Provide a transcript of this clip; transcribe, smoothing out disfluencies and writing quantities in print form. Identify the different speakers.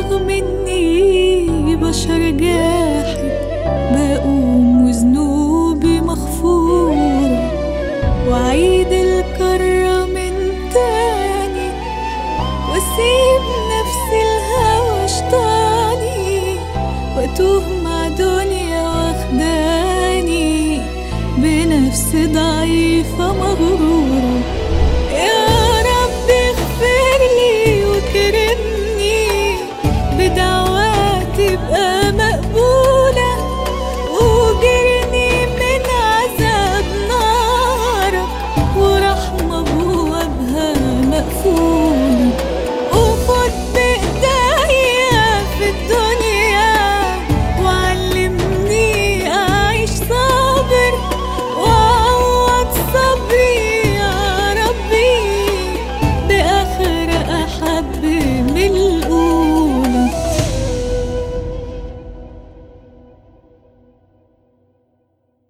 Speaker 1: رغم اني بشر جاحد بقوم وذنوبي مغفورة، وأعيد الكرة من تاني، واسيب نفسي الهوى شطاني، واتوه مع دنيا واخداني بنفس ضعيفة مغرورة.